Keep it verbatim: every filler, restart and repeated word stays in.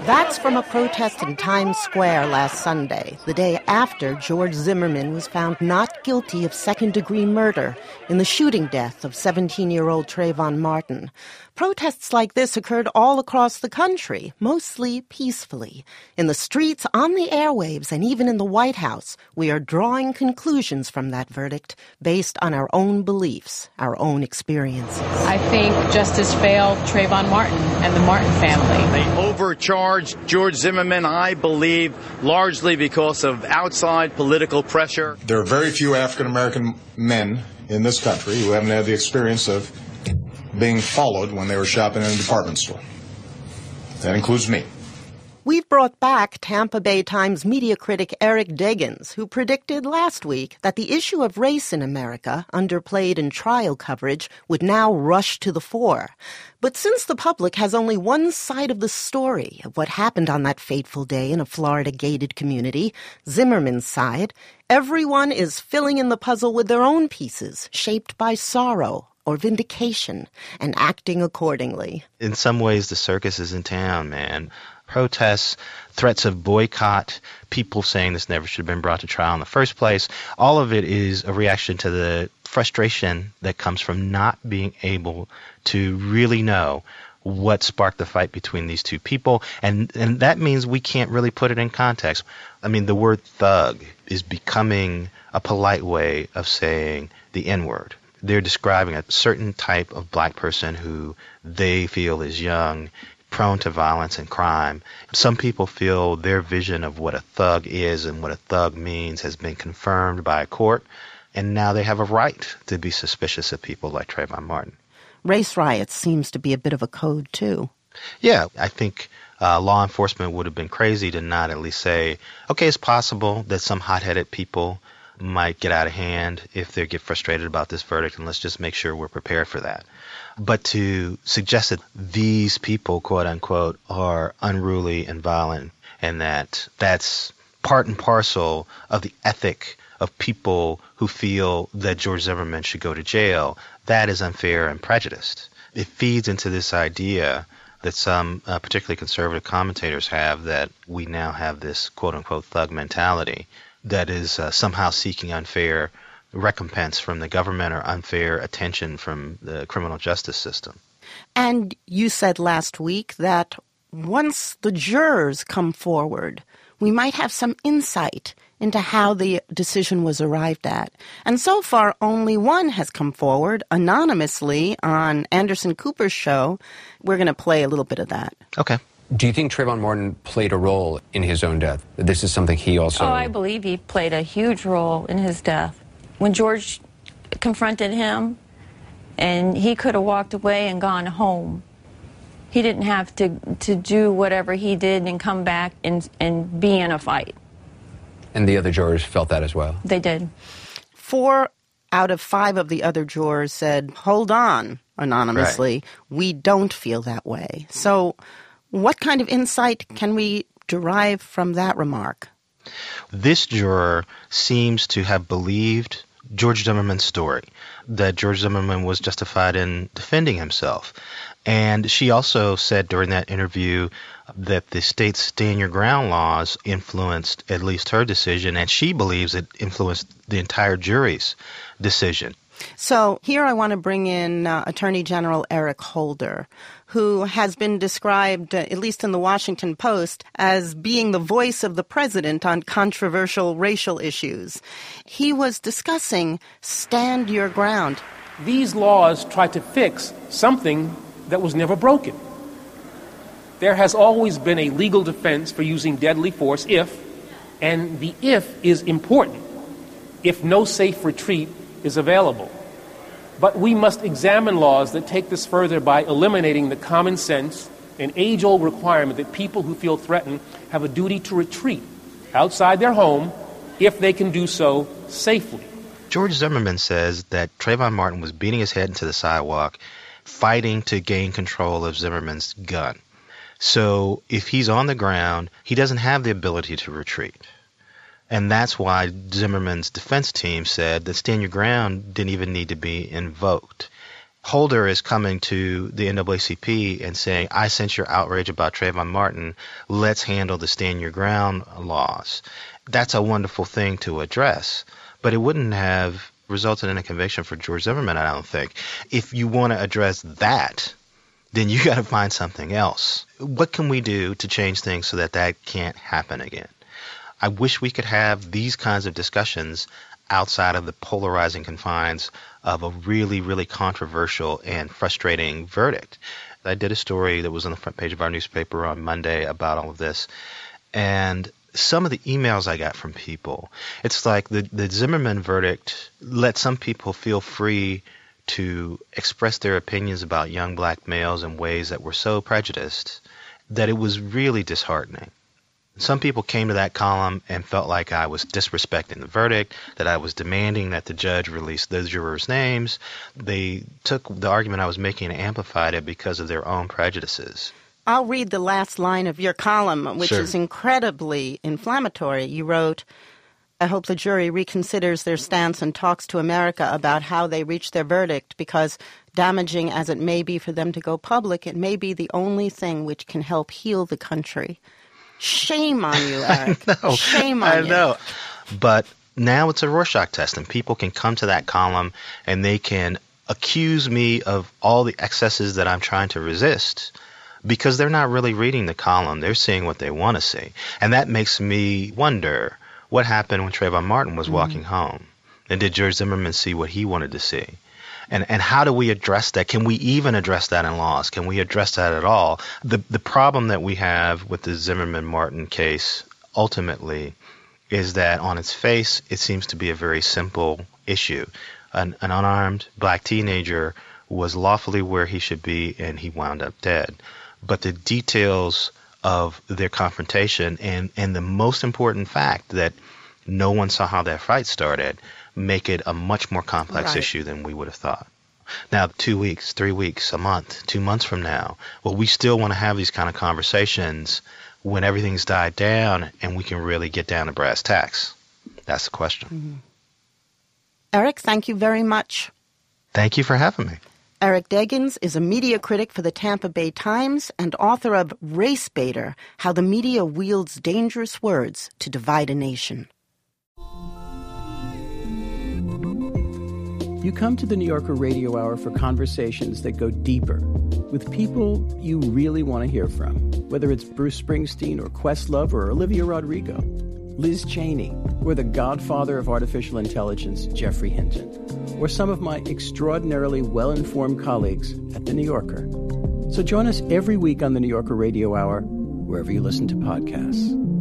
That's from a protest in Times Square last Sunday, the day after George Zimmerman was found not guilty of second-degree murder in the shooting death of seventeen-year-old Trayvon Martin. Protests like this occurred all across the country, mostly peacefully. In the streets, on the airwaves, and even in the White House, we are drawing conclusions from that verdict based on our own beliefs, our own experiences. I think justice failed Trayvon Martin and the Martin family. They overcharged George Zimmerman, I believe, largely because of outside political pressure. There are very few African-American men in this country who haven't had the experience of being followed when they were shopping in a department store. That includes me. We've brought back Tampa Bay Times media critic Eric Deggans, who predicted last week that the issue of race in America, underplayed in trial coverage, would now rush to the fore. But since the public has only one side of the story of what happened on that fateful day in a Florida gated community, Zimmerman's side, everyone is filling in the puzzle with their own pieces, shaped by sorrow or vindication, and acting accordingly. In some ways, the circus is in town, man. Protests, threats of boycott, people saying this never should have been brought to trial in the first place. All of it is a reaction to the frustration that comes from not being able to really know what sparked the fight between these two people. And, and that means we can't really put it in context. I mean, the word thug is becoming a polite way of saying the N-word. They're describing a certain type of black person who they feel is young, prone to violence and crime. Some people feel their vision of what a thug is and what a thug means has been confirmed by a court, and now they have a right to be suspicious of people like Trayvon Martin. Race riots seems to be a bit of a code, too. Yeah, I think uh, law enforcement would have been crazy to not at least say, okay, it's possible that some hot-headed people might get out of hand if they get frustrated about this verdict, and let's just make sure we're prepared for that. But to suggest that these people, quote unquote, are unruly and violent, and that that's part and parcel of the ethic of people who feel that George Zimmerman should go to jail, that is unfair and prejudiced. It feeds into this idea that some uh, particularly conservative commentators have, that we now have this quote unquote thug mentality that is uh, somehow seeking unfair recompense from the government or unfair attention from the criminal justice system. And you said last week that once the jurors come forward, we might have some insight into how the decision was arrived at. And so far, only one has come forward anonymously on Anderson Cooper's show. We're going to play a little bit of that. Okay. Do you think Trayvon Martin played a role in his own death? This is something he also... Oh, I believe he played a huge role in his death. When George confronted him, and he could have walked away and gone home. He didn't have to, to do whatever he did and come back and, and be in a fight. And the other jurors felt that as well? They did. Four out of five of the other jurors said, hold on, anonymously, right. We don't feel that way. So what kind of insight can we derive from that remark? This juror seems to have believed George Zimmerman's story, that George Zimmerman was justified in defending himself. And she also said during that interview that the state's stand your ground laws influenced at least her decision, and she believes it influenced the entire jury's decision. So here I want to bring in uh, Attorney General Eric Holder, who has been described, uh, at least in the Washington Post, as being the voice of the president on controversial racial issues. He was discussing stand your ground. These laws try to fix something that was never broken. There has always been a legal defense for using deadly force if, and the if is important, if no safe retreat is available. But we must examine laws that take this further by eliminating the common sense and age-old requirement that people who feel threatened have a duty to retreat outside their home if they can do so safely. George Zimmerman says that Trayvon Martin was beating his head into the sidewalk, fighting to gain control of Zimmerman's gun. So if he's on the ground, he doesn't have the ability to retreat. And that's why Zimmerman's defense team said that stand your ground didn't even need to be invoked. Holder is coming to the N double A C P and saying, I sense your outrage about Trayvon Martin. Let's handle the stand your ground laws. That's a wonderful thing to address, but it wouldn't have resulted in a conviction for George Zimmerman, I don't think. If you want to address that, then you got to find something else. What can we do to change things so that that can't happen again? I wish we could have these kinds of discussions outside of the polarizing confines of a really, really controversial and frustrating verdict. I did a story that was on the front page of our newspaper on Monday about all of this, and some of the emails I got from people, it's like the, the Zimmerman verdict let some people feel free to express their opinions about young black males in ways that were so prejudiced that it was really disheartening. Some people came to that column and felt like I was disrespecting the verdict, that I was demanding that the judge release the jurors' names. They took the argument I was making and amplified it because of their own prejudices. I'll read the last line of your column, which Sure. is incredibly inflammatory. You wrote, I hope the jury reconsiders their stance and talks to America about how they reached their verdict, because damaging as it may be for them to go public, it may be the only thing which can help heal the country. Shame on you, Eric. I know. Shame on I you. know. But now it's a Rorschach test, and people can come to that column and they can accuse me of all the excesses that I'm trying to resist because they're not really reading the column. They're seeing what they want to see. And that makes me wonder what happened when Trayvon Martin was mm-hmm. walking home. And did George Zimmerman see what he wanted to see? And and how do we address that? Can we even address that in laws? Can we address that at all? The the problem that we have with the Zimmerman-Martin case ultimately is that on its face, it seems to be a very simple issue. An, an unarmed black teenager was lawfully where he should be, and he wound up dead. But the details of their confrontation and, and the most important fact that no one saw how that fight started make it a much more complex right. issue than we would have thought. Now, two weeks, three weeks, a month, two months from now, well, we still want to have these kind of conversations when everything's died down and we can really get down to brass tacks. That's the question. Mm-hmm. Eric, thank you very much. Thank you for having me. Eric Deggans is a media critic for the Tampa Bay Times and author of Race Baiter, How the Media Wields Dangerous Words to Divide a Nation. You come to the New Yorker Radio Hour for conversations that go deeper with people you really want to hear from, whether it's Bruce Springsteen or Questlove or Olivia Rodrigo, Liz Cheney, or the godfather of artificial intelligence, Jeffrey Hinton, or some of my extraordinarily well-informed colleagues at The New Yorker. So join us every week on the New Yorker Radio Hour, wherever you listen to podcasts.